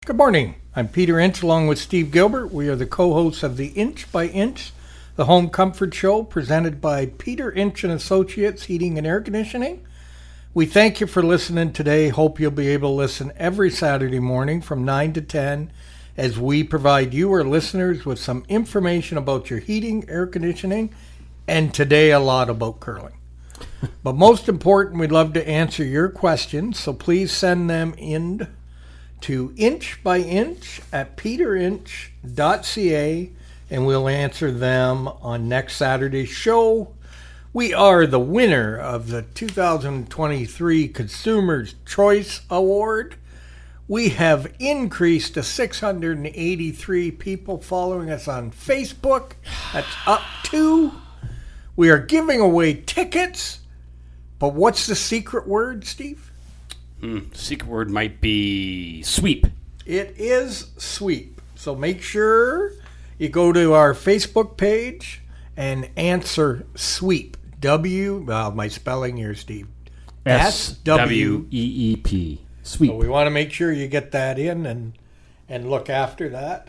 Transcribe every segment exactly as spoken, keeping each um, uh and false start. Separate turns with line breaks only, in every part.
Good morning. I'm Peter Inch along with Steve Gilbert. We are the co-hosts of the Inch by Inch, the home comfort show presented by Peter Inch and Associates Heating and Air Conditioning. We thank you for listening today. Hope you'll be able to listen every Saturday morning from nine to ten as we provide you, our listeners, with some information about your heating, air conditioning, and today a lot about curling. But most important, we'd love to answer your questions, so please send them in to inch by inch at peter inch dot c a, and we'll answer them on next Saturday's show. We are the winner of the two thousand twenty-three Consumers' Choice Award. We have increased to six hundred eighty-three people following us on Facebook. That's up two. We are giving away tickets. But what's the secret word, Steve?
Mm, secret word might be sweep.
It is sweep. So make sure you go to our Facebook page and answer sweep. W, well, my spelling here, Steve.
S W E E P. Sweep.
So we want to make sure you get that in and and look after that.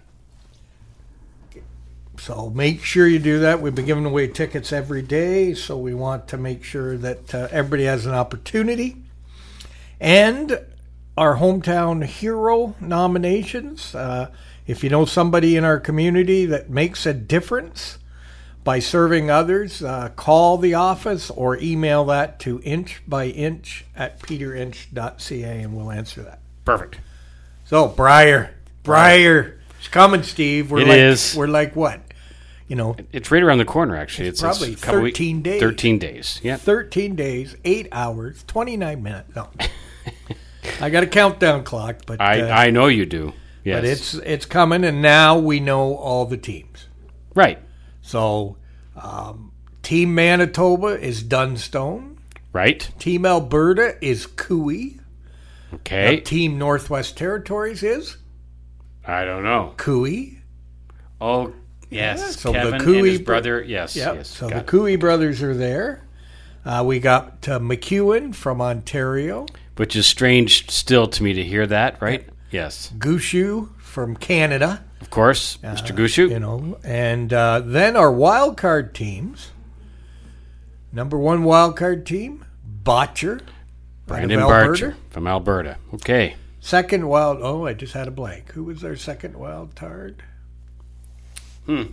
So make sure you do that. We've been giving away tickets every day, so we want to make sure that uh, everybody has an opportunity. And our Hometown Hero nominations. Uh, if you know somebody in our community that makes a difference by serving others, uh, call the office or email that to inch by inch at peter inch dot c a, and we'll answer that.
Perfect.
So, Briar. Briar. It's coming, Steve. We're
it
like,
is.
We're like what? You know,
it's right around the corner, actually.
It's,
it's
probably
it's a couple
thirteen
week,
days.
thirteen days, yeah.
thirteen days, eight hours, twenty-nine minutes. No. I got a countdown clock, but
I,
uh,
I know you do. Yes.
But it's it's coming, and now we know all the teams.
Right.
So, um, Team Manitoba is Dunstone.
Right.
Team Alberta is Cooey.
Okay.
Now, Team Northwest Territories is
I don't know.
Cooey.
Oh, yes.
Yeah, so
Kevin
the Cooey
and his
bro-
brother. Yes.
Yep.
Yes.
So
got
the
it.
Cooey brothers are there. Uh, we got uh, McEwen from Ontario.
Which is strange still to me to hear that, right? Yes.
Gushu from Canada.
Of course,
Uh,
Mister Gushu.
You know, and uh, then our wild card teams. Number one wild card team, Botcher.
Brandon
out of Alberta.
Barcher from Alberta. Okay.
Second wild, oh, I just had a blank. Who was our second wild card?
Hmm.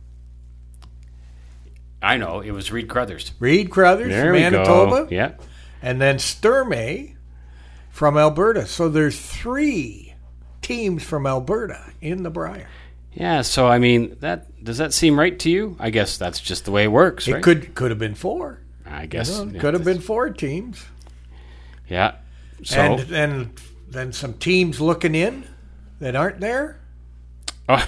I know. It was Reed Crothers.
Reed Crothers
There
from
we
Manitoba.
go. Yeah.
And then Sturmey from Alberta. So there's three teams from Alberta in the Briar.
Yeah, so I mean, that does that seem right to you? I guess that's just the way it works,
It
right?
could could have been four.
I guess.
You know,
yeah,
could have
that's-
been four teams.
Yeah. So.
And then then some teams looking in that aren't there.
Oh.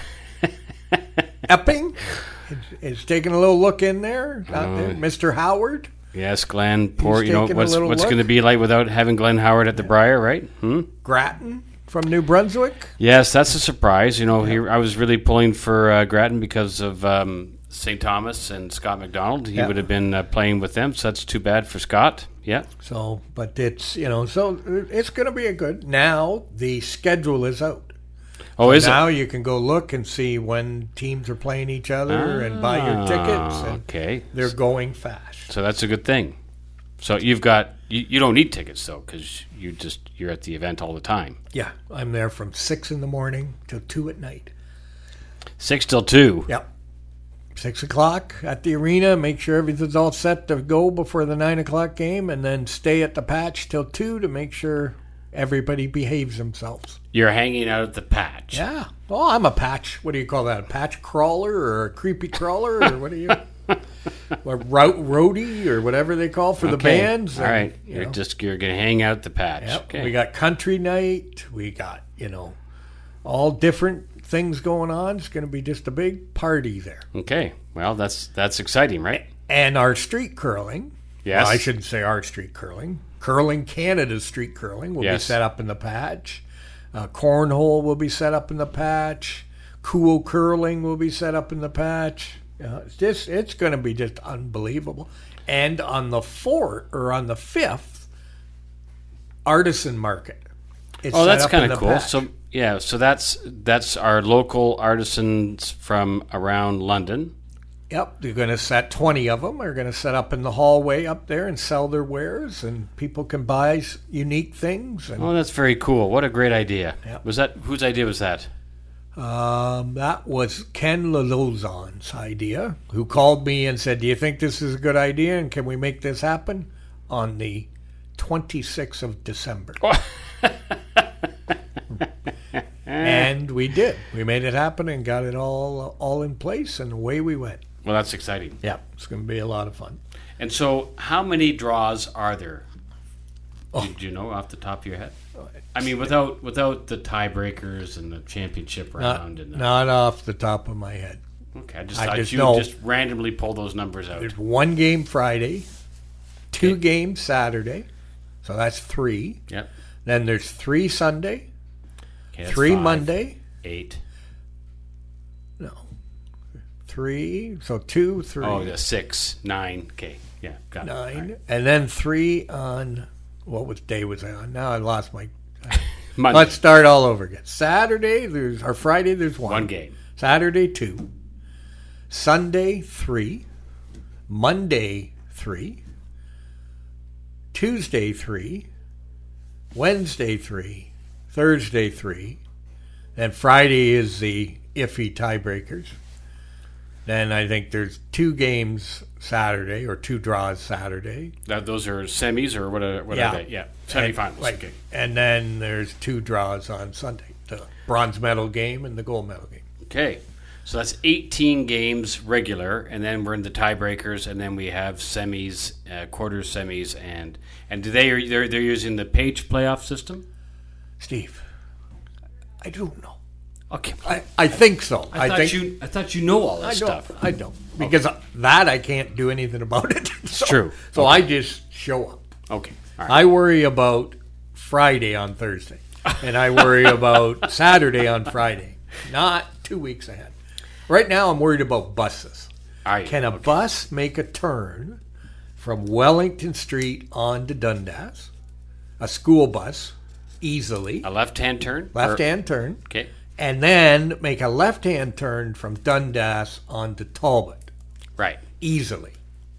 Epping is, is taking a little look in there. Not
Oh.
there. Mister Howard.
Yes, Glenn. Poor.
He's
You know
taking a
what's
little
what's
look.
going to be like without having Glenn Howard at the Briar, right? Hmm?
Grattan from New Brunswick.
Yes, that's a surprise. You know, he, I was really pulling for uh, Grattan because of um, Saint Thomas and Scott McDonald. He
Yeah.
would have been uh, playing with them, so that's too bad for Scott. Yeah.
So, but it's, you know, so it's going to be a good. Now the schedule is out.
Oh, is
now
it?
you can go look and see when teams are playing each other and buy your tickets. And
Okay.
they're going fast.
So that's a good thing. So you've got you, you don't need tickets though because you just you're at the event all the time.
Yeah, I'm there from six in the morning till two at night.
Six till two.
Yep. Six o'clock at the arena. Make sure everything's all set to go before the nine o'clock game, and then stay at the patch till two to make sure everybody behaves themselves.
You're hanging out at the patch.
Yeah. Oh, I'm a patch. What do you call that? A patch crawler or a creepy crawler or what do you? A route roadie or whatever they call for the
Okay.
bands.
All
and,
right.
you
You're
know.
just you're gonna hang out at the patch.
Yep.
Okay.
We got country night. We got, you know, all different things going on. It's going to be just a big party there.
Okay. Well, that's that's exciting, right?
And our street curling.
Yes.
Well, I shouldn't say our street curling. Curling Canada's street curling will
Yes.
be set up in the patch. Uh, cornhole will be set up in the patch. Cool curling will be set up in the patch. Uh, it's just it's going to be just unbelievable. And on the fourth or on the fifth, artisan market. It's
Oh,
set
that's
up
kind
in
of
the
cool.
patch.
So yeah, so that's that's our local artisans from around London.
Yep, they're going to set twenty of them. Are going to set up in the hallway up there and sell their wares, and people can buy s- unique things. And
Oh, that's very cool. What a great idea.
Yep.
Was that whose idea was that?
um, that was Ken Lelozon's idea, who called me and said, "Do you think this is a good idea? And can we make this happen on the twenty-sixth of December?" And we did. We made it happen and got it all all in place, and away we went.
Well, that's exciting.
Yeah, it's going to be a lot of fun.
And so, how many draws are there?
Oh.
Do, do you know off the top of your head? I mean, without without the tiebreakers and the championship
Not,
round and the,
not off the top of my head.
okay, I just
I
thought
just
you
know-
would just randomly pull those numbers out.
There's one game Friday, two
Okay.
games Saturday, so that's three.
Yep.
Then there's three Sunday,
Okay, that's
three
five,
Monday.
eight.
No, three. So two, three,
Oh, yeah, six, nine. Okay, yeah, got it. All
nine,
right.
and then three on what was day was I on? Now I lost my.
Monday,
Let's start all over again. Saturday there's or Friday there's one.
one game.
Saturday two. Sunday three. Monday three. Tuesday three. Wednesday three. Thursday three. And Friday is the iffy tiebreakers. Then I think there's two games Saturday or two draws Saturday.
That, those are semis or what are, what
Yeah.
are they? Yeah, semifinals.
And, like,
okay.
and then there's two draws on Sunday. The bronze medal game and the gold medal game.
Okay, so that's eighteen games regular, and then we're in the tiebreakers, and then we have semis, uh, quarters, semis, and and do they are they're they're using the page playoff system?
Steve, I don't know.
Okay,
I, I think so.
I,
I,
thought
think
you I thought you know all
I
this
don't.
stuff.
I don't because that I can't do anything about it. So,
True.
So I just show up.
Okay, all right.
I worry about Friday on Thursday, and I worry about Saturday on Friday, not two weeks ahead. Right now, I'm worried about buses.
Are you?
Can a bus make a turn from Wellington Street on to Dundas? A school bus, easily,
A left-hand turn. Or-
left-hand turn,
Okay.
and then make a left-hand turn from Dundas onto Talbot,
Right.
easily.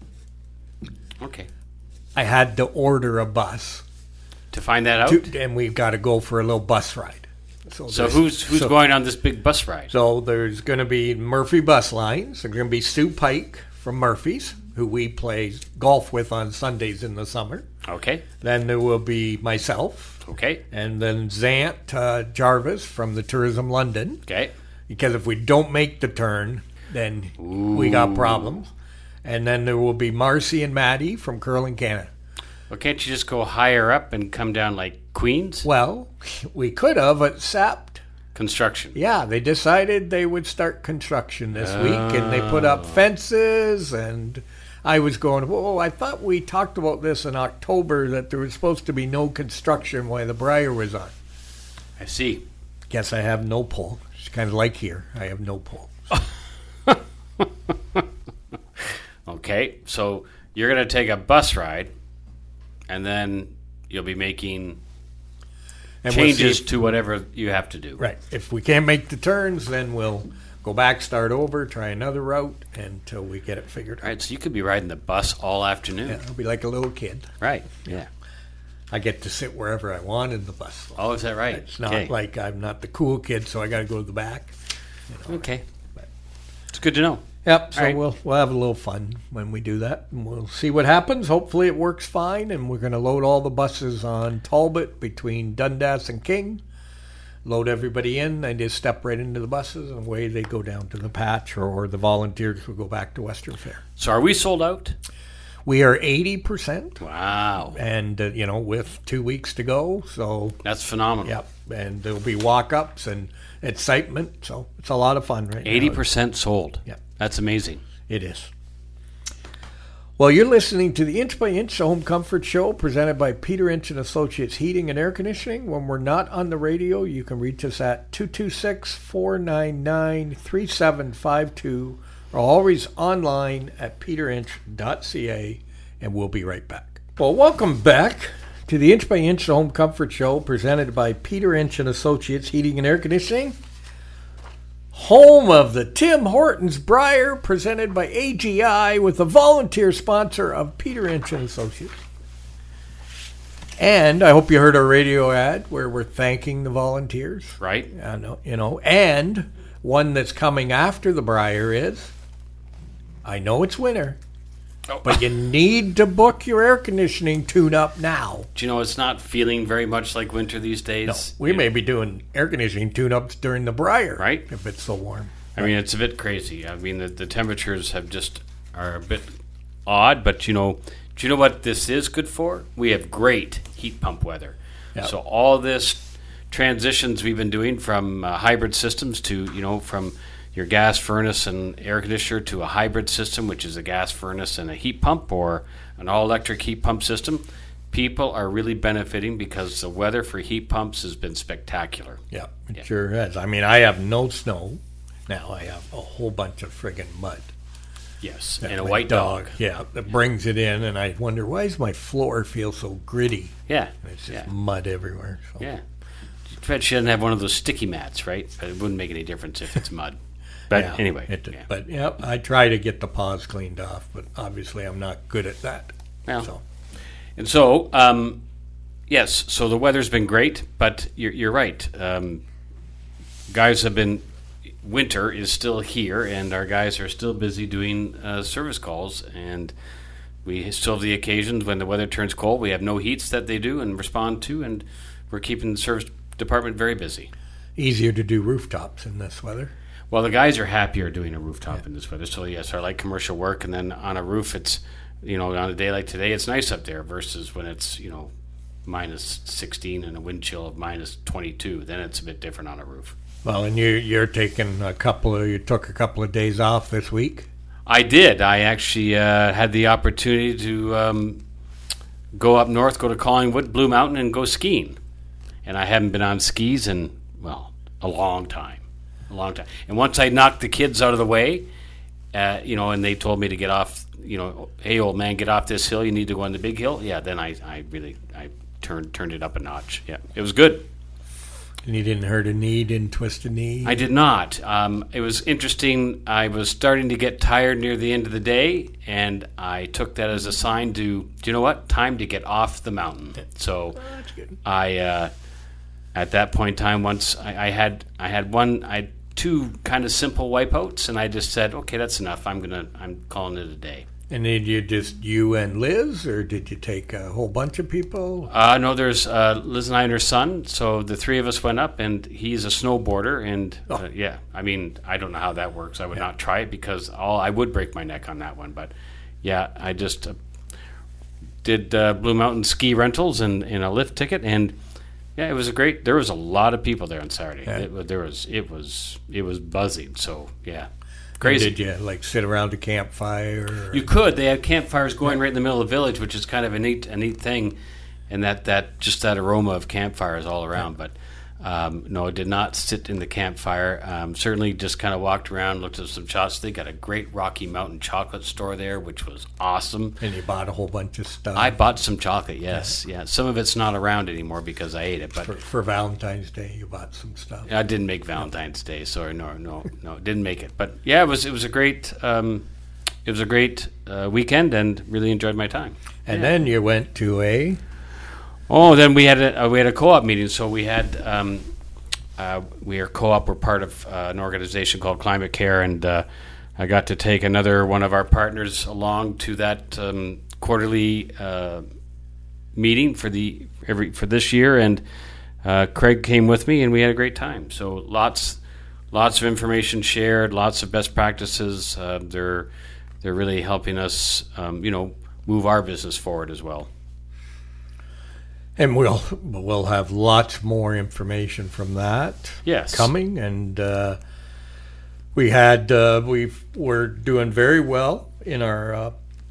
Okay.
I had to order a bus,
To find that out.
to, and we've got to go for a little bus ride.
so
there's-
who's who's
so-
going on this big bus ride?
So there's going to be Murphy Bus Lines. There's going to be Stu Pike from Murphy's, who we play golf with on Sundays in the summer.
Okay.
Then there will be myself,
Okay.
and then Zant uh, Jarvis from the Tourism London.
Okay.
Because if we don't make the turn, then we got problems. And then there will be Marcy and Maddie from Curling Canada.
Well, can't you just go higher up and come down like Queens?
Well, we could have, except
Construction.
yeah, they decided they would start construction this week, and they put up fences. And I was going, whoa, I thought we talked about this in October, that there was supposed to be no construction while the Briar was on.
I see.
Guess I have no pull. It's kind of like here. I have no pull.
Okay, so you're going to take a bus ride, and then you'll be making
And we'll
changes
see if-
to whatever you have to do.
Right. If we can't make the turns, then we'll go back, start over, try another route until we get it figured
All
out.
right, so you could be riding the bus all afternoon.
Yeah, I'll be like a little kid.
Right, yeah.
I get to sit wherever I want in the bus.
Oh, is that right?
It's not
okay.
like I'm not the cool kid, so I got to go to the back.
Okay. It's good to know.
Yep. So
All right.
we'll we'll have a little fun when we do that, and we'll see what happens. Hopefully, it works fine, and we're going to load all the buses on Talbot between Dundas and King. Load everybody in. They just step right into the buses, and away they go down to the patch, or, or the volunteers will go back to Western Fair.
So are we sold out?
We are eighty percent,
Wow.
and uh, you know, with two weeks to go, so
That's phenomenal.
yep. And there'll be walk-ups and excitement, so it's a lot of fun right now.
eighty percent sold.
Yep.
That's amazing.
It is. Well, you're listening to the Inch by Inch Home Comfort Show, presented by Peter Inch and Associates Heating and Air Conditioning. When we're not on the radio, you can reach us at two two six, four nine nine, three seven five two, or always online at peter inch dot c a, and we'll be right back. Well, welcome back to the Inch by Inch Home Comfort Show, presented by Peter Inch and Associates Heating and Air Conditioning. Home of the Tim Hortons Briar, presented by A G I, with the volunteer sponsor of Peter Inch and Associates. And I hope you heard our radio ad where we're thanking the volunteers.
Right.
I know, you know, and one that's coming after the Briar is, I know it's winter,
Oh.
but you need to book your air conditioning tune-up now.
Do you know it's not feeling very much like winter these days?
No, we
Yeah.
may be doing air conditioning tune-ups during the Briar,
Right.
if it's so warm.
I mean, it's a bit crazy. I mean, the, the temperatures have just are a bit odd, but you know, do you know what this is good for? We have great heat pump weather.
Yep.
So all this transitions we've been doing from uh, hybrid systems to, you know, from your gas furnace and air conditioner to a hybrid system, which is a gas furnace and a heat pump, or an all-electric heat pump system, people are really benefiting because the weather for heat pumps has been spectacular.
Yeah, it
Yeah.
sure has. I mean, I have no snow. Now I have a whole bunch of friggin' mud.
Yes,
that
and a
my
white dog.
Yeah, that brings it in, and I wonder, why does my floor feel so gritty?
Yeah,
And it's just
yeah,
mud everywhere. So.
yeah. Too bad she doesn't have one of those sticky mats, right? But it wouldn't make any difference if it's mud. But
Yeah,
anyway,
it,
yeah.
But yeah, I try to get the paws cleaned off, but obviously I'm not good at that.
Well,
So
and so, um, yes, so the weather's been great, but you're, you're right. Um, guys have been, winter is still here, and our guys are still busy doing uh, service calls, and we still have the occasions when the weather turns cold. We have no heats that they do and respond to, and we're keeping the service department very busy.
easier to do rooftops in this weather.
Well, the guys are happier doing a rooftop yeah. in this weather. So, yes, I like commercial work. And then on a roof, it's, you know, on a day like today, it's nice up there versus when it's, you know, minus sixteen and a wind chill of minus twenty-two. Then it's a bit different on a roof.
Well, and you, you're taking a couple of, you took a couple of days off this week?
I did. I actually uh, had the opportunity to um, go up north, go to Collingwood, Blue Mountain, and go skiing. And I haven't been on skis in, well, a long time. A long time. And once I knocked the kids out of the way, uh, you know, and they told me to get off, you know, hey, old man, get off this hill. You need to go on the big hill. Yeah, then I, I really, I turned turned it up a notch. Yeah, it was good.
And you didn't hurt a knee, didn't twist a knee?
I did not. Um, it was interesting. I was starting to get tired near the end of the day, and I took that as a sign to, do you know what? Time to get off the mountain. So
oh, that's good.
I, uh, at that point in time, once I, I had, I had one, I had two kind of simple wipeouts, and I just said, okay, that's enough. I'm gonna, I'm calling it a day.
And did you just you and Liz, or did you take a whole bunch of people?
Uh, no, there's uh, Liz and I and her son. So the three of us went up, and he's a snowboarder. And
Oh.
uh, yeah, I mean, I don't know how that works. I would
Yeah.
not try it because all I would break my neck on that one. But yeah, I just uh, did uh, Blue Mountain ski rentals and, and a lift ticket, and yeah, it was a great. There was a lot of people there on Saturday.
Yeah.
It, wa- there was it was it was buzzing. So yeah.
And
Crazy.
did you like sit around a campfire? Or?
You could. They had campfires going right in the middle of the village, which is kind of a neat, a neat thing, and that, that just that aroma of campfires all around. But um, no, I did not sit in the campfire. Um, certainly, just kind of walked around, looked at some shots. They got a great Rocky Mountain chocolate store there, which was awesome.
And you bought a whole bunch of stuff.
I bought some chocolate. Yes, yeah. Some of it's not around anymore because I ate it, but
for, for Valentine's Day, you bought some stuff.
I didn't make Valentine's Day. Sorry, no, no, no, didn't make it. But yeah, it was it was a great um, it was a great uh, weekend, and really enjoyed my time.
And
Yeah.
then you went to a
Oh, then we had a uh, we had a co-op meeting. So we had um, uh, we are co-op. We're part of uh, an organization called Climate Care, and uh, I got to take another one of our partners along to that um, quarterly uh, meeting for the every for this year. And uh, Craig came with me, and we had a great time. So lots lots of information shared, lots of best practices. Uh, they're they're really helping us, um, you know, move our business forward as well.
And we'll we'll have lots more information from that
Yes.
coming. And uh, we had uh, we we're doing very well in our uh,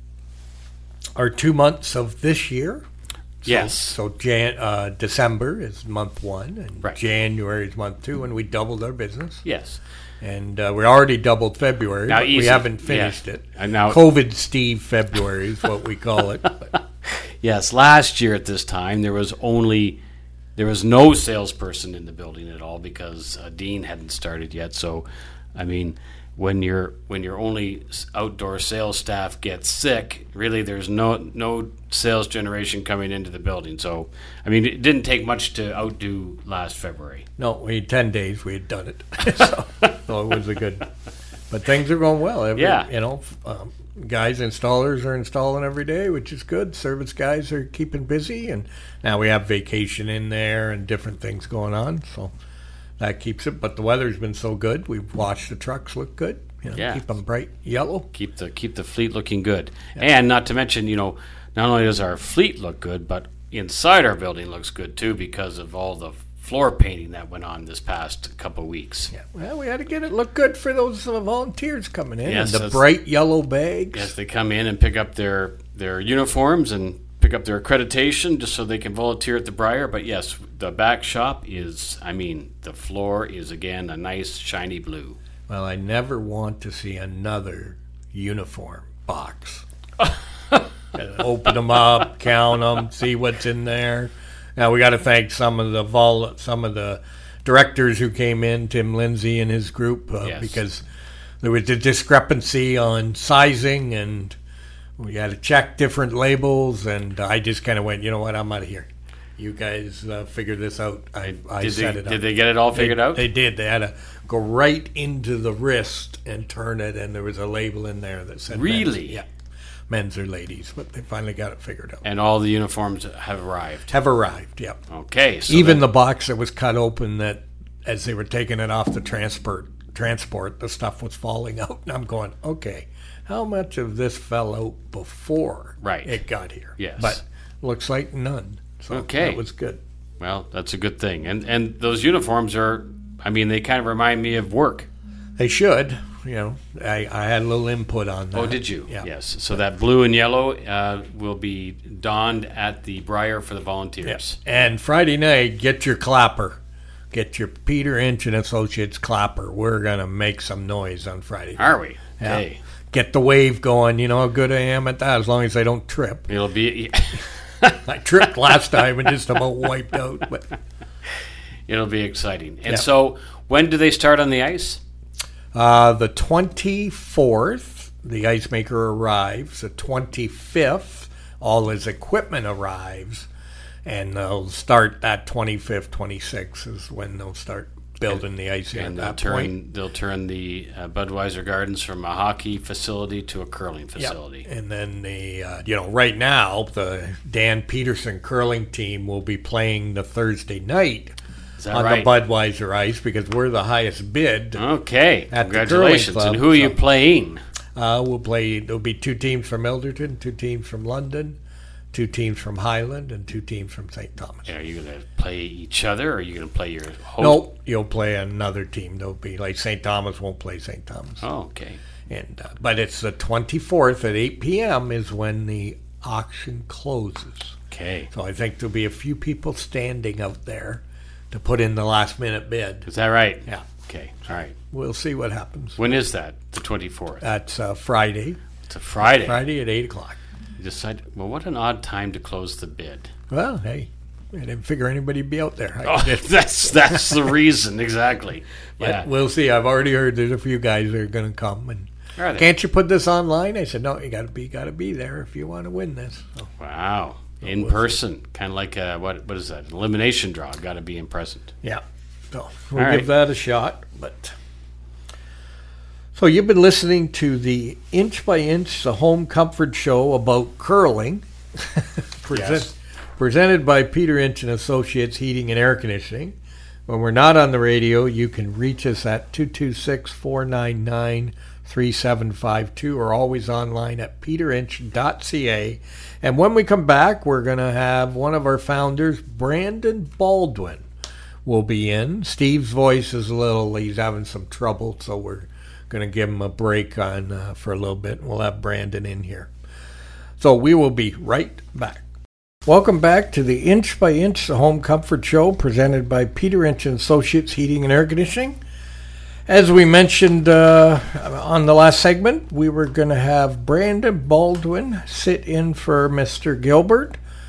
our two months of this year. So,
Yes.
So Jan uh, December is month one, and
Right.
January is month two, and we doubled our business.
Yes.
And uh, we already doubled February,
Now
but we
easy.
haven't finished
Yeah.
it.
And now-
COVID Steve February is what we call it. But,
Yes, last year at this time, there was only, there was no salesperson in the building at all because uh, Dean hadn't started yet. So, I mean, when your when your only outdoor sales staff gets sick, really there's no no sales generation coming into the building. So, I mean, it didn't take much to outdo last February.
No, we had ten days we had done it. so, so it was a good, but things are going well. Every,
Yeah.
You know, um, guys, installers are installing every day, which is good. Service guys are keeping busy, and now we have vacation in there and different things going on, so that keeps it. But the weather's been so good, we've watched the trucks look good. You know,
Yeah.
keep them bright yellow.
Keep the keep the fleet looking good, and not to mention, you know, not only does our fleet look good, but inside our building looks good too because of all the floor painting that went on this past couple of weeks.
Yeah, well, we had to get it look good for those uh, volunteers coming in.
Yes,
and the
that's-
bright yellow bags.
Yes, they come in and pick up their their uniforms and pick up their accreditation just so they can volunteer at the Briar. But yes, the back shop is, I mean, the floor is again a nice shiny blue.
Well, I never want to see another uniform box. Open them up, count them, see what's in there. Now we got to thank some of the vol- some of the directors who came in, Tim Lindsay and his group, uh,
Yes.
because there was a discrepancy on sizing, and we had to check different labels. And I just kind of went, you know what, I'm out of here. You guys uh, figure this out. I, I
Did
set
they,
it up.
did they get it all figured
they,
out?
They did. They had to go right into the wrist and turn it, and there was a label in there that said
Really?
men's. Yeah, men's or ladies, but they finally got it figured out.
And all the uniforms have arrived.
Have arrived. Yep.
Okay. So
Even
that-
the box that was cut open, that as they were taking it off the transport, transport, the stuff was falling out, and I'm going, okay, how much of this fell out before
Right.
it got here?
Yes.
But looks like none. So
Okay.
that was good.
well, that's a good thing. And and those uniforms are, I mean, they kind of remind me of work.
They should. You know, I, I had a little input on that.
Oh, did you?
Yeah.
Yes. So that blue and yellow uh, will be donned at the Briar for the
Yeah.
volunteers.
And Friday night, get your clapper. Get your Peter Inch and Associates clapper. We're going to make some noise on Friday.
Are we?
Yeah.
Hey.
Get the wave going. You know how good I am at that, as long as I don't trip.
It'll be
I tripped last time and just about wiped out. But
it'll be exciting. And
Yeah.
so, when do they start on the ice?
uh, the twenty-fourth, the ice maker arrives. The twenty-fifth, all his equipment arrives. And they'll start that twenty-fifth, twenty-sixth is when they'll start building the ice here
And
at
they'll
that
turn
point.
they'll turn the uh, Budweiser Gardens from a hockey facility to a curling
Yep.
facility.
And then the uh, you know right now the Dan Peterson curling team will be playing the Thursday night
Is that
on
right?
the Budweiser ice because we're the highest bid.
Okay,
At the
congratulations.
curling
And
club,
who are you
so-
playing?
Uh, we'll play. There'll be two teams from Elderton, two teams from London, two teams from Highland, and two teams from Saint Thomas.
Are you going to play each other, or are you going to play your host?
Nope, you'll play another team. There'll be like Saint Thomas won't play Saint Thomas.
Oh, okay.
And uh, but it's the twenty-fourth at eight p.m. is when the auction closes.
Okay.
So I think there'll be a few people standing out there to put in the last minute bid.
Is that right?
Yeah.
Okay. All right.
We'll see what happens.
When is that? The twenty-fourth.
That's uh, Friday.
It's a Friday.
Friday at eight o'clock.
You decide. Well, what an odd time to close the bid.
Well, hey, I didn't figure anybody'd be out there. I
Oh,
did.
that's that's the reason exactly.
But
Yeah.
we'll see. I've already heard there's a few guys that are going to come. And
Are they?
can't you put this online? I said, no, you got to be got to be there if you want to win this. So,
Wow. In
we'll see.
person, kind of like a, what? What is that? Elimination draw. Got to be in present.
yeah, so we'll
All
give
right.
that a shot. But so you've been listening to the Inch by Inch, the home comfort show about curling, present,
Yes.
presented by Peter Inch and Associates Heating and Air Conditioning. When we're not on the radio, you can reach us at two two six, four nine nine, three seven five two or always online at peter inch dot c a. And when we come back, we're going to have one of our founders, Brandon Baldwin, will be in. Steve's voice is a little, he's having some trouble, so we're going to give him a break on uh, for a little bit. We'll have Brandon in here. So we will be right back. Welcome back to the Inch by Inch, the home comfort show presented by Peter Inch and Associates Heating and Air Conditioning. As we mentioned uh, on the last segment, we were going to have Brandon Baldwin sit in for Mister Gilbert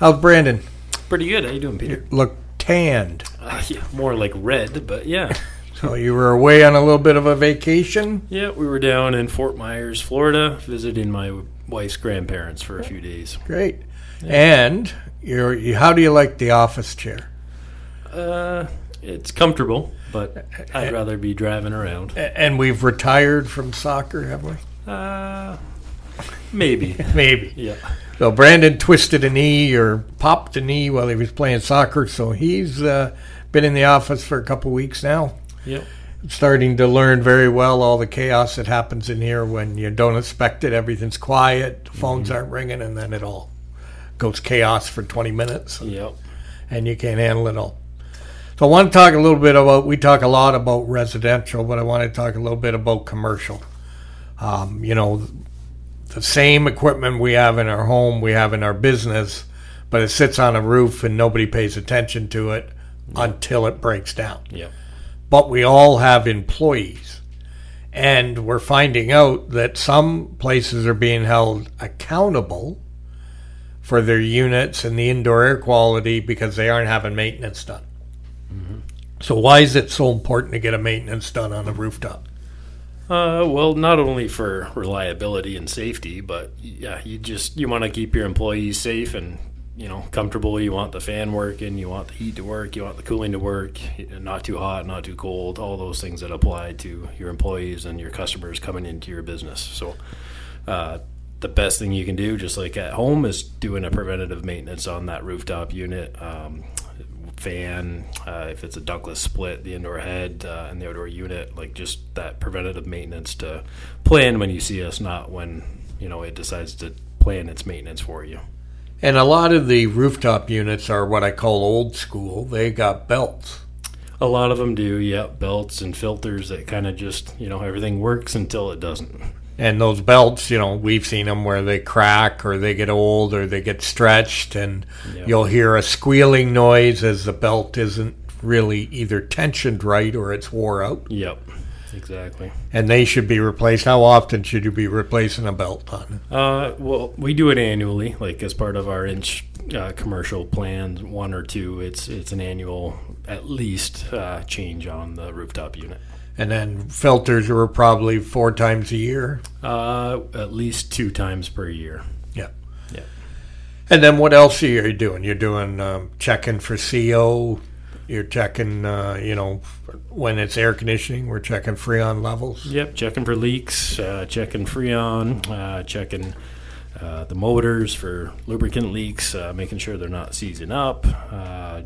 How's Brandon?
Pretty good. How you doing, Peter?
You look tanned.
Uh, yeah, more like red, but yeah.
So you were away on a little bit of a vacation?
Yeah, we were down in Fort Myers, Florida, visiting my wife's grandparents for a few days.
Great. Yeah. And you're, you, how do you like the office chair?
Uh, it's comfortable, but I'd rather be driving around.
And we've retired from soccer, have we?
Uh, maybe.
Maybe.
Yeah.
So Brandon twisted a knee or popped a knee while he was playing soccer, so he's uh, been in the office for a couple of weeks now.
Yep.
Starting to learn very well all the chaos that happens in here when you don't expect it. Everything's quiet, the phones mm-hmm. aren't ringing, and then it all goes chaos for twenty minutes.
Yep.
And you can't handle it all. So I want to talk a little bit about, we talk a lot about residential, but I want to talk a little bit about commercial. Um, you know, the same equipment we have in our home, we have in our business, but it sits on a roof and nobody pays attention to it yep. until it breaks down.
Yep.
But we all have employees. And we're finding out that some places are being held accountable for their units and the indoor air quality because they aren't having maintenance done. Mm-hmm. So why is it so important to get a maintenance done on a rooftop?
Uh, well, not only for reliability and safety, but yeah, you just you want to keep your employees safe and you know comfortable. You want the fan working, you want the heat to work, you want the cooling to work, not too hot, not too cold. All those things that apply to your employees and your customers coming into your business. So, uh, the best thing you can do, just like at home, is doing a preventative maintenance on that rooftop unit. Um, fan, uh, if it's a ductless split, the indoor head uh, and the outdoor unit, like just that preventative maintenance to plan when you see us, not when you know it decides to plan its maintenance for you.
And a lot of the rooftop units are what I call old school. They got belts.
A lot of them do, yeah, belts and filters that kind of just, you know, everything works until it doesn't.
And those belts, you know, we've seen them where they crack or they get old or they get stretched, and yep. you'll hear a squealing noise as the belt isn't really either tensioned right or it's wore out.
Yep, exactly.
And they should be replaced. How often should you be replacing a belt on?
Uh, well, we do it annually, like as part of our inch uh, commercial plan, one or two. It's it's an annual, at least, uh, change on the rooftop unit.
And then filters were probably four times a year?
Uh, at least two times per year.
Yeah.
Yeah.
And then what else are you doing? You're doing um, checking for C O. You're checking, uh, you know, when it's air conditioning, we're checking Freon levels.
Yep, checking for leaks, uh, checking Freon, uh, checking uh, the motors for lubricant leaks, uh, making sure they're not seizing up, uh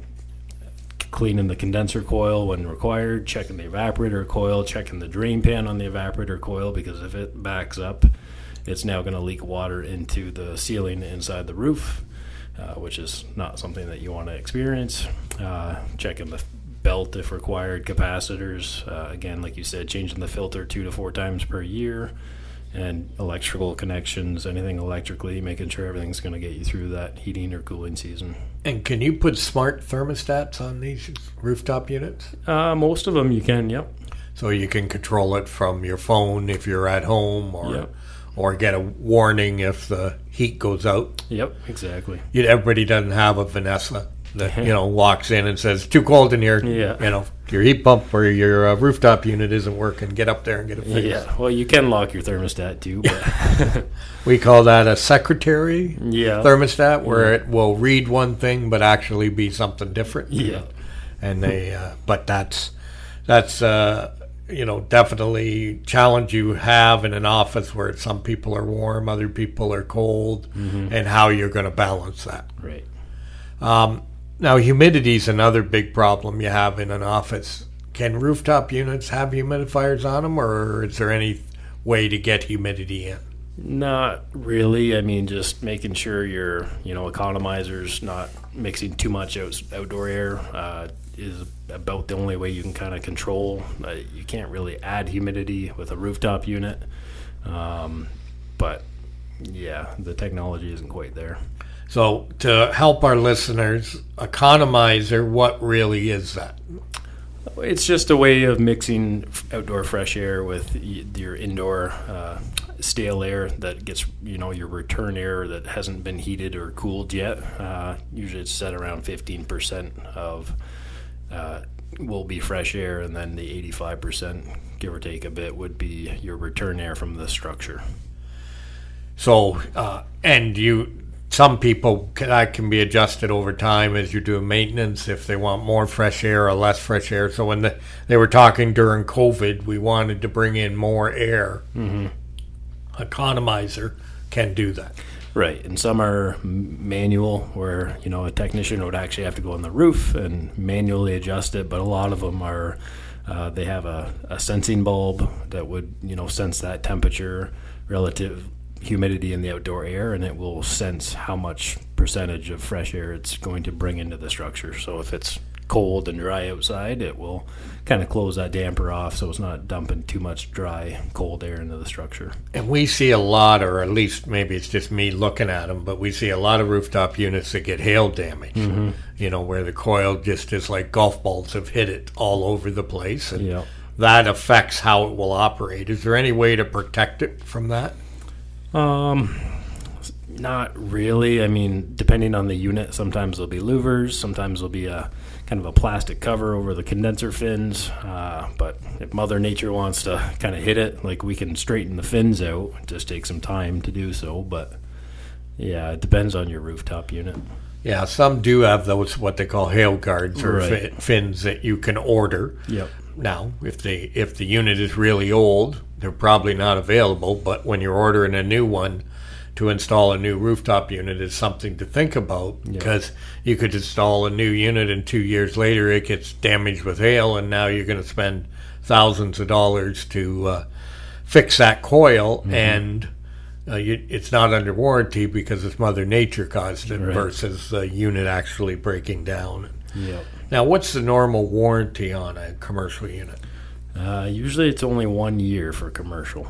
cleaning the condenser coil when required, checking the evaporator coil, checking the drain pan on the evaporator coil, because if it backs up, it's now going to leak water into the ceiling inside the roof, uh, which is not something that you want to experience. Uh, checking the belt if required, capacitors, uh, again, like you said, changing the filter two to four times per year, and electrical connections, anything electrically, making sure everything's going to get you through that heating or cooling season.
And can you put smart thermostats on these rooftop units?
Uh, most of them you can, yep.
So you can control it from your phone if you're at home, or
yep.
or get a warning if the heat goes out.
Yep, exactly.
You, everybody doesn't have a Vanessa that you know walks in and says, too cold in here,
yeah.
you know, your heat pump or your uh, rooftop unit isn't working, get up there and get it fixed.
Yeah, well, you can lock your thermostat too. But
we call that a secretary
yeah.
thermostat, where
yeah.
it will read one thing but actually be something different.
Yeah.
And they, uh, but that's, that's uh, you know, definitely challenge you have in an office where some people are warm, other people are cold, mm-hmm. and how you're going to balance that.
Right.
Um, Now, humidity is another big problem you have in an office. Can rooftop units have humidifiers on them, or is there any way to get humidity in?
Not really. I mean, just making sure your, you know, economizers not mixing too much out, outdoor air uh, is about the only way you can kind of control. Uh, you can't really add humidity with a rooftop unit, um, but yeah, the technology isn't quite there.
So to help our listeners, economizer, what really is that?
It's just a way of mixing outdoor fresh air with your indoor uh, stale air that gets, you know, your return air that hasn't been heated or cooled yet. Uh, usually it's set around fifteen percent of uh, will be fresh air, and then the eighty-five percent, give or take a bit, would be your return air from the structure.
So, uh, and you, some people, that can be adjusted over time as you're doing maintenance if they want more fresh air or less fresh air. So when the, they were talking during COVID, we wanted to bring in more air.
Mm-hmm.
Economizer can do that.
Right, and some are manual, where, you know, a technician would actually have to go on the roof and manually adjust it, but a lot of them are, uh, they have a, a sensing bulb that would, you know, sense that temperature, relative humidity in the outdoor air, and it will sense how much percentage of fresh air it's going to bring into the structure. So if it's cold and dry outside, it will kind of close that damper off so it's not dumping too much dry, cold air into the structure.
And we see a lot, or at least maybe it's just me looking at them, but we see a lot of rooftop units that get hail damage,
mm-hmm.
you know, where the coil just is like golf balls have hit it all over the place, and
yep.
that affects how it will operate. Is there any way to protect it from that?
Um, not really. I mean, depending on the unit, sometimes there'll be louvers, sometimes there'll be a kind of a plastic cover over the condenser fins. Uh, but if Mother Nature wants to kind of hit it, like, we can straighten the fins out. It just takes some time to do so. But yeah, it depends on your rooftop unit.
Yeah, some do have those what they call hail guards or
Right.
fi- fins that you can order.
Yep.
Now, if they if the unit is really old, they're probably not available. But when you're ordering a new one to install a new rooftop unit, is something to think about,
Yeah.
because you could install a new unit and two years later it gets damaged with hail, and now you're going to spend thousands of dollars to uh, fix that coil,
Mm-hmm.
and uh, you, it's not under warranty because it's Mother Nature caused it,
Right.
versus the unit actually breaking down.
Yep.
Now, what's the normal warranty on a commercial unit?
Uh, usually it's only one year for commercial.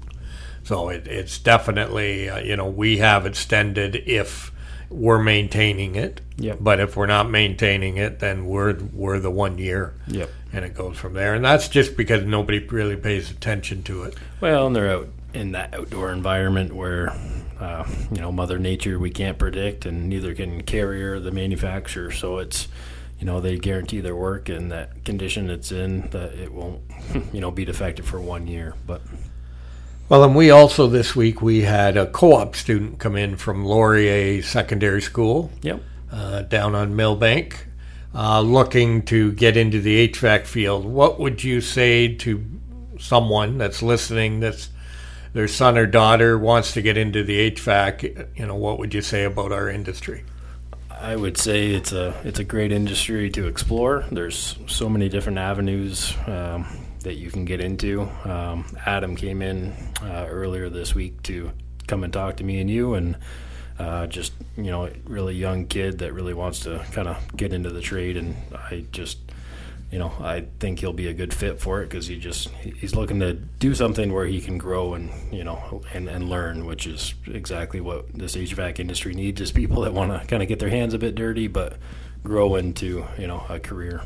So it, it's definitely, uh, you know, we have extended if we're maintaining it.
Yep.
But if we're not maintaining it, then we're we're the one year.
Yep.
And it goes from there. And that's just because nobody really pays attention to it.
Well, and they're out in that outdoor environment where, uh, you know, Mother Nature we can't predict, and neither can Carrier, the manufacturer. So it's, you know, they guarantee their work, and that condition it's in, that it won't, you know, be defective for one year. But
Well, and we also this week we had a co-op student come in from Laurier Secondary School.
Yep.
Uh, down on Millbank, uh, looking to get into the H V A C field. What would you say to someone that's listening, that's their son or daughter wants to get into the H V A C? You know, what would you say about our industry?
I would say it's a it's a great industry to explore. There's so many different avenues um, that you can get into. Um, Adam came in uh, earlier this week to come and talk to me and you, and uh, just, you know, really young kid that really wants to kind of get into the trade, and I just, you know, I think he'll be a good fit for it, because he just he's looking to do something where he can grow and, you know, and, and learn, which is exactly what this H V A C industry needs, is people that want to kind of get their hands a bit dirty but grow into, you know, a career.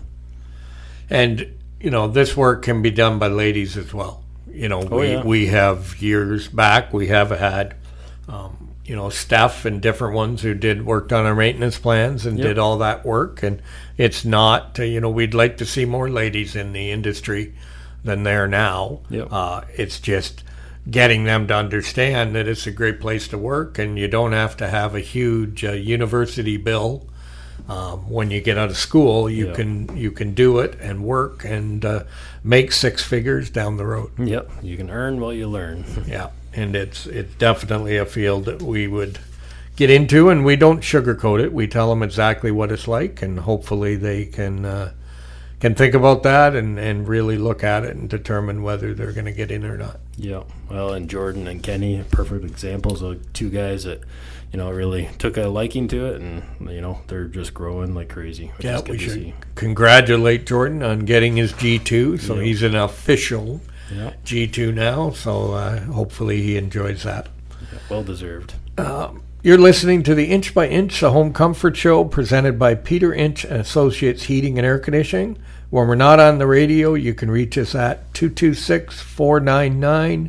And, you know, this work can be done by ladies as well. You know,
Oh,
we,
yeah.
we have years back, we have had, um, you know, Steph and different ones who did worked on our maintenance plans and
Yep.
did all that work. And it's not, uh, you know, we'd like to see more ladies in the industry than there now.
Yep.
Uh, it's just getting them to understand that it's a great place to work, and you don't have to have a huge uh, university bill. Um, when you get out of school, you
Yeah.
can you can do it and work and uh, make six figures down the road.
Yep, you can earn while you learn.
Yeah, and it's it's definitely a field that we would get into, and we don't sugarcoat it. We tell them exactly what it's like, and hopefully they can uh, can think about that and, and really look at it and determine whether they're going to get in or not.
Yeah, well, and Jordan and Kenny, perfect examples of two guys that, you know, really took a liking to it, and, you know, they're just growing like crazy, which
Yeah,
is good
we
to
should
see.
congratulate Jordan on getting his G two, so
Yeah.
he's an official
Yeah,
G two now, so uh, hopefully he enjoys that.
yeah, well deserved.
You're listening to the Inch by Inch, a home comfort show presented by Peter Inch and Associates Heating and Air Conditioning. When we're not on the radio, you can reach us at two two six, four nine nine,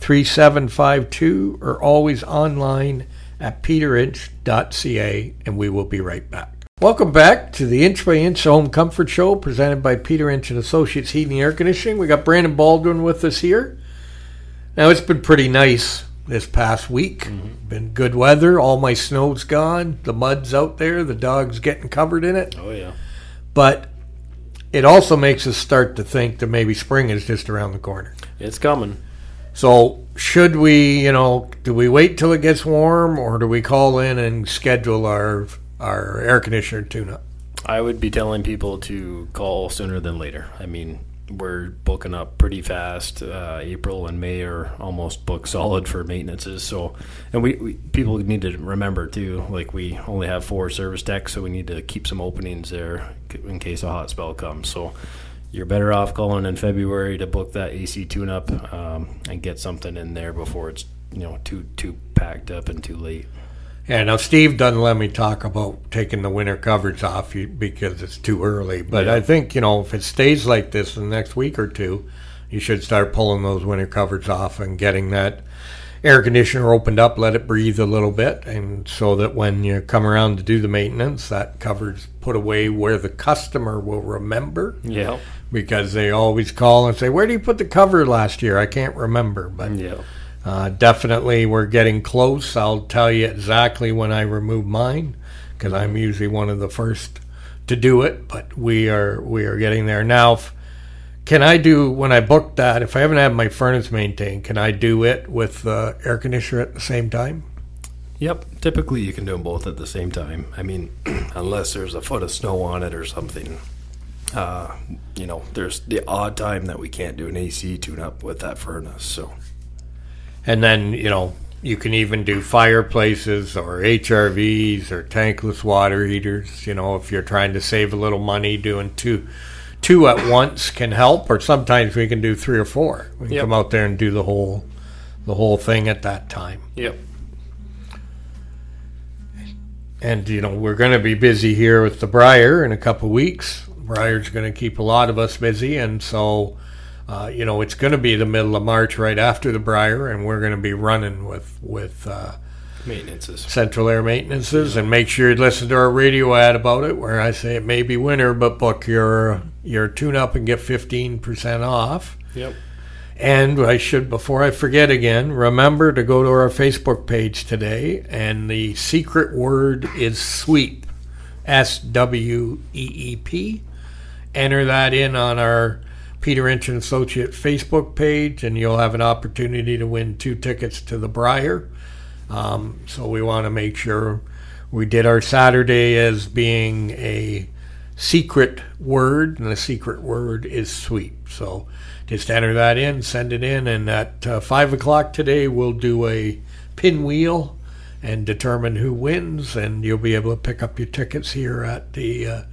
three seven five two or always online at peter inch dot c a, and we will be right back. Welcome back to the Inch by Inch Home Comfort Show presented by Peter Inch and Associates Heating and Air Conditioning. We got Brandon Baldwin with us here. Now, it's been pretty nice this past week. Mm-hmm. Been good weather. All my snow's gone. The mud's out there. The dog's getting covered in it.
Oh, yeah.
But it also makes us start to think that maybe spring is just around the corner.
It's coming.
So should we, you know, do we wait till it gets warm, or do we call in and schedule our our air conditioner tune-up?
I would be telling people to call sooner than later. I mean, we're booking up pretty fast. Uh, April and May are almost booked solid for maintenances. So, and we, we people need to remember too, like we only have four service decks, so we need to keep some openings there in case a hot spell comes. So you're better off calling in February to book that A C tune-up um, and get something in there before it's, you know, too too packed up and too late.
Yeah, now Steve doesn't let me talk about taking the winter coverage off because it's too early. But yeah. I think, you know, if it stays like this in the next week or two, you should start pulling those winter covers off and getting that air conditioner opened up, let it breathe a little bit, and so that when you come around to do the maintenance, that cover's put away where the customer will remember.
Yeah.
Because they always call and say, where do you put the cover last year? I can't remember. But
yeah.
Uh, definitely, we're getting close. I'll tell you exactly when I remove mine, because I'm usually one of the first to do it. But we are we are getting there now. If, can I do when I book that? If I haven't had my furnace maintained, can I do it with the air conditioner at the same time?
Yep. Typically, you can do them both at the same time. I mean, unless there's a foot of snow on it or something. Uh, you know, there's the odd time that we can't do an A C tune-up with that furnace. So.
And then, you know, you can even do fireplaces or H R Vs or tankless water heaters. You know, if you're trying to save a little money, doing two two at once can help. Or sometimes we can do three or four. We can
yep.
come out there and do the whole the whole thing at that time.
Yep.
And, you know, we're going to be busy here with the Brier in a couple weeks. Brier's going to keep a lot of us busy, and so... Uh, you know, it's going to be the middle of March right after the Brier, and we're going to be running with with uh,
maintenances,
central air maintenances, and make sure you listen to our radio ad about it, where I say it may be winter, but book your your tune-up and get fifteen percent off.
Yep.
And I should, before I forget again, remember to go to our Facebook page today, and the secret word is SWEEP, S W E E P. Enter that in on our Peter Inch and Associate Facebook page, and you'll have an opportunity to win two tickets to the Brier. Um, so we want to make sure we did our Saturday as being a secret word, and the secret word is sweep. So just enter that in, send it in, and at uh, five o'clock today we'll do a pinwheel and determine who wins, and you'll be able to pick up your tickets here at the uh,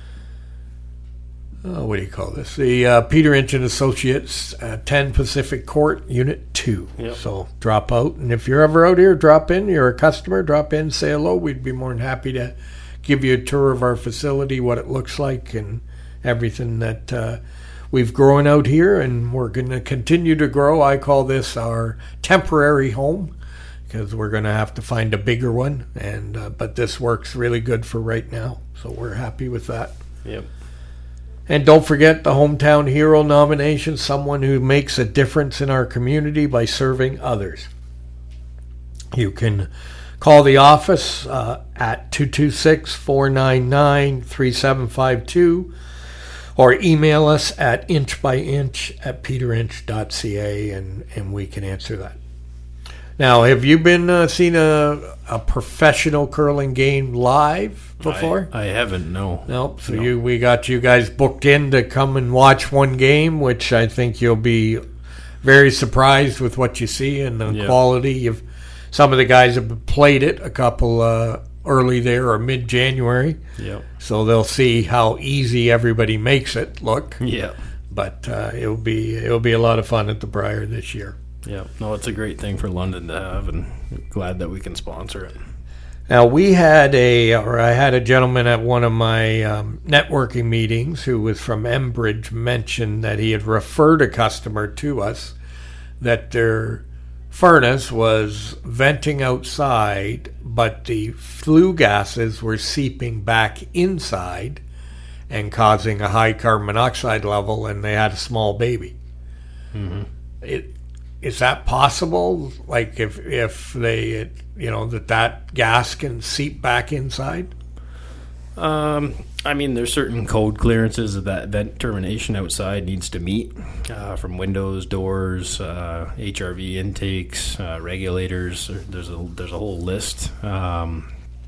Oh, what do you call this? The uh, Peter Inch and Associates, uh, ten Pacific Court, Unit two.
Yep.
So drop out. And if you're ever out here, drop in. You're a customer, drop in, say hello. We'd be more than happy to give you a tour of our facility, what it looks like, and everything that uh, we've grown out here. And we're going to continue to grow. I call this our temporary home, because we're going to have to find a bigger one. And uh, but this works really good for right now. So we're happy with that.
Yep.
And don't forget the Hometown Hero nomination, someone who makes a difference in our community by serving others. You can call the office uh, at two two six, four nine nine, three seven five two or email us at inchbyinch at peter inch dot c a, and, and we can answer that. Now, have you been uh, seen a, a professional curling game live before?
I, I haven't, no.
Nope. So
no.
you, we got you guys booked in to come and watch one game, which I think you'll be very surprised with what you see and the
yep.
quality. You've, some of the guys have played it a couple uh, early there or mid-January.
Yep.
So they'll see how easy everybody makes it look.
Yeah.
But uh, it'll be it'll be a lot of fun at the Brier this year.
Yeah, no, it's a great thing for London to have, and glad that we can sponsor it.
Now, we had a, or I had a gentleman at one of my um, networking meetings who was from Enbridge mention that he had referred a customer to us that their furnace was venting outside, but the flue gases were seeping back inside and causing a high carbon monoxide level, and they had a small baby.
Mm-hmm.
It, is that possible? Like if if they, you know, that that gas can seep back inside?
Um, I mean, there's certain code clearances that that vent termination outside needs to meet, uh, from windows, doors, uh, H R V intakes, uh, regulators. There's a there's a whole list. Um,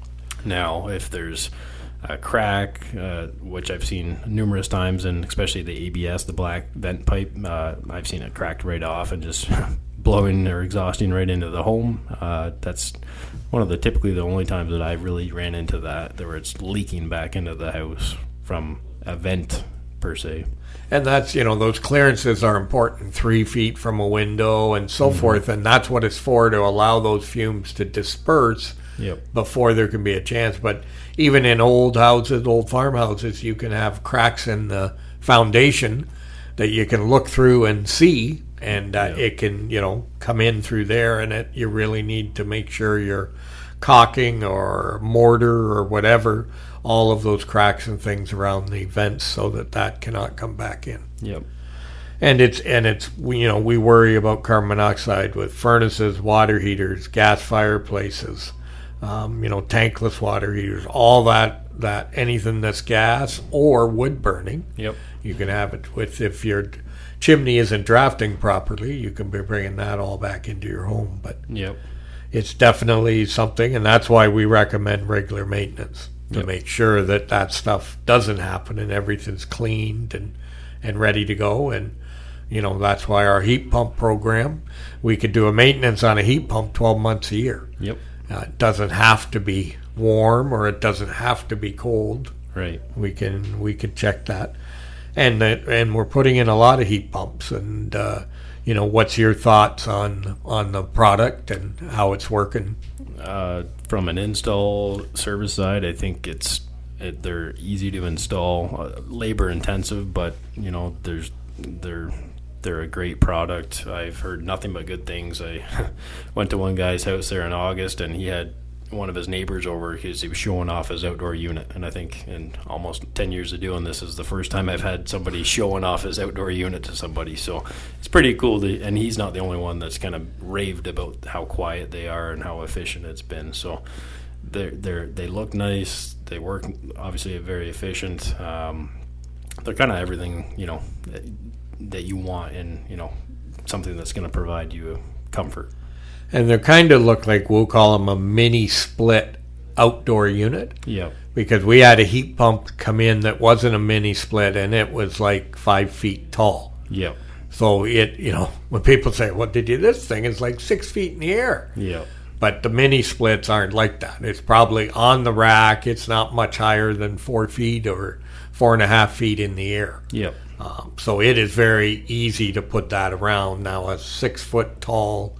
now, if there's a crack, uh, which I've seen numerous times, and especially the A B S, the black vent pipe, uh, I've seen it cracked right off and just blowing or exhausting right into the home. Uh, that's one of the typically the only times that I've really ran into that, where it's leaking back into the house from a vent per se.
And that's, you know, those clearances are important, three feet from a window and so mm-hmm. forth, and that's what it's for, to allow those fumes to disperse
yep.
before there can be a chance. But even in old houses, old farmhouses, you can have cracks in the foundation that you can look through and see, and uh, yeah. it can, you know, come in through there, and it you really need to make sure you're caulking or mortar or whatever, all of those cracks and things around the vents, so that that cannot come back in.
Yep.
And it's and it's we, you know, we worry about carbon monoxide with furnaces, water heaters, gas fireplaces, um, you know, tankless water heaters, all that that anything that's gas or wood burning.
Yep.
You can have it with, if your chimney isn't drafting properly, you can be bringing that all back into your home. But
yep.
it's definitely something, and that's why we recommend regular maintenance, to
yep.
make sure that that stuff doesn't happen and everything's cleaned and, and ready to go. And, you know, that's why our heat pump program, we could do a maintenance on a heat pump twelve months a year.
Yep.
Uh, it doesn't have to be warm, or it doesn't have to be cold.
Right.
We can we can check that. And that, and we're putting in a lot of heat pumps. And uh, you know, what's your thoughts on on the product and how it's working?
Uh, from an install service side, I think it's it, they're easy to install, uh, labor intensive, but you know, there's they're they're a great product. I've heard nothing but good things. I went to one guy's house there in August, and he had one of his neighbors over because he was showing off his outdoor unit. And I think in almost ten years of doing this is the first time I've had somebody showing off his outdoor unit to somebody. So it's pretty cool to, and he's not the only one that's kind of raved about how quiet they are and how efficient it's been. So they're, they're, they look nice. They work, obviously, very efficient. Um, they're kind of everything, you know, that, that you want in, you know, something that's going to provide you comfort.
And they kind of look like, we'll call them a mini split outdoor unit.
Yeah.
Because we had a heat pump come in that wasn't a mini split, and it was like five feet tall.
Yeah.
So it, you know, when people say, what did you, this thing is like six feet in the air.
Yeah.
But the mini splits aren't like that. It's probably on the rack. It's not much higher than four feet or four and a half feet in the air.
Yeah.
Um, so it is very easy to put that around. Now, a six foot tall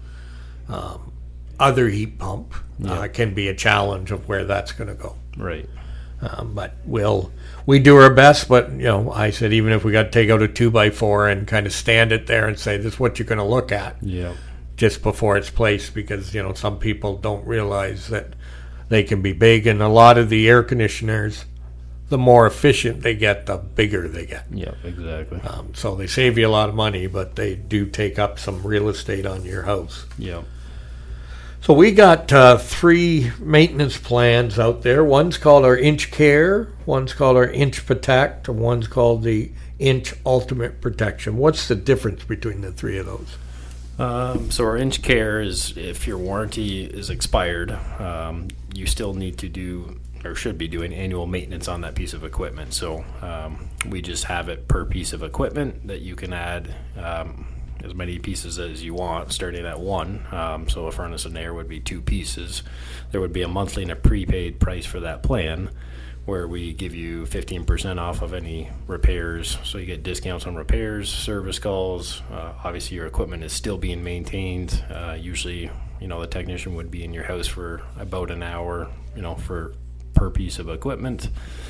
Um, other heat pump uh,
yeah.
can be a challenge of where that's going to go.
Right.
Um, but we'll we do our best. But you know, I said, even if we got to take out a two by four and kind of stand it there and say, this is what you're going to look at.
Yeah.
Just before it's placed, because you know, some people don't realize that they can be big, and a lot of the air conditioners, the more efficient they get, the bigger they get.
Yeah, exactly.
Um, so they save you a lot of money, but they do take up some real estate on your house.
Yeah.
So we got uh, three maintenance plans out there. One's called our Inch Care, one's called our Inch Protect, and one's called the Inch Ultimate Protection. What's the difference between the three of those?
Um, so our Inch Care is, if your warranty is expired, um, you still need to do, or should be doing, annual maintenance on that piece of equipment. So um, we just have it per piece of equipment that you can add um, as many pieces as you want, starting at one. Um, so a furnace and air would be two pieces. There would be a monthly and a prepaid price for that plan, where we give you fifteen percent off of any repairs. So you get discounts on repairs, service calls. Uh, obviously, your equipment is still being maintained. Uh, usually, you know, the technician would be in your house for about an hour, you know, for per piece of equipment.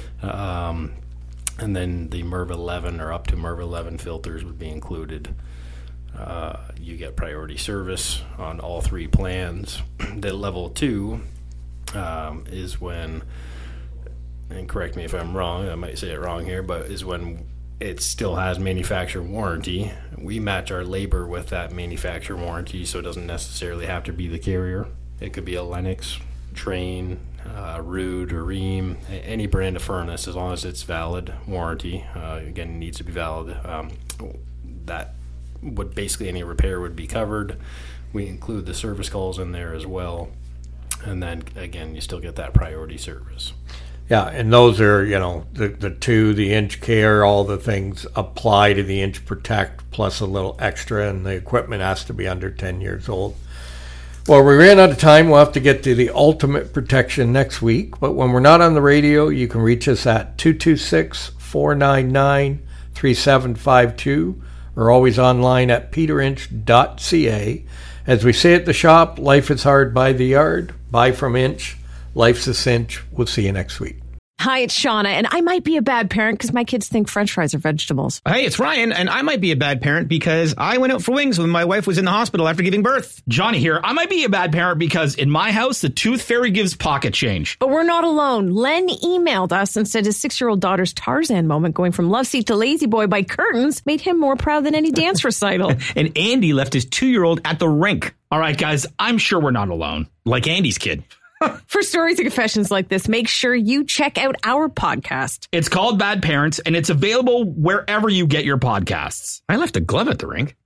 Um, and then the MERV eleven or up to MERV eleven filters would be included. uh, you get priority service on all three plans. The level two um, is when, and correct me if I'm wrong, I might say it wrong here, but is when it still has manufacturer warranty. We match our labor with that manufacturer warranty, so it doesn't necessarily have to be the carrier. It could be a Lennox, Trane, uh, Rude, or Rheem, any brand of furnace, as long as it's valid warranty. Uh, again, it needs to be valid. Um, that would basically any repair would be covered. We include the service calls in there as well. And then, again, you still get that priority service.
Yeah, and those are, you know, the, the two, the Inch Care, all the things apply to the Inch Protect, plus a little extra, and the equipment has to be under ten years old. Well, we ran out of time. We'll have to get to the ultimate protection next week. But when we're not on the radio, you can reach us at two two six, four nine nine, three seven five two or always online at peter inch dot c a. As we say at the shop, life is hard by the yard. Buy from Inch. Life's a cinch. We'll see you next week.
Hi, it's Shauna, and I might be a bad parent because my kids think French fries are vegetables.
Hey, it's Ryan, and I might be a bad parent because I went out for wings when my wife was in the hospital after giving birth.
Johnny here. I might be a bad parent because in my house, the tooth fairy gives pocket change.
But we're not alone. Len emailed us and said his six-year-old daughter's Tarzan moment going from love seat to lazy boy by curtains made him more proud than any dance recital.
And Andy left his two-year-old at the rink.
All right, guys, I'm sure we're not alone. Like Andy's kid.
For stories and confessions like this, make sure you check out our podcast.
It's called Bad Parents, and it's available wherever you get your podcasts.
I left a glove at the rink.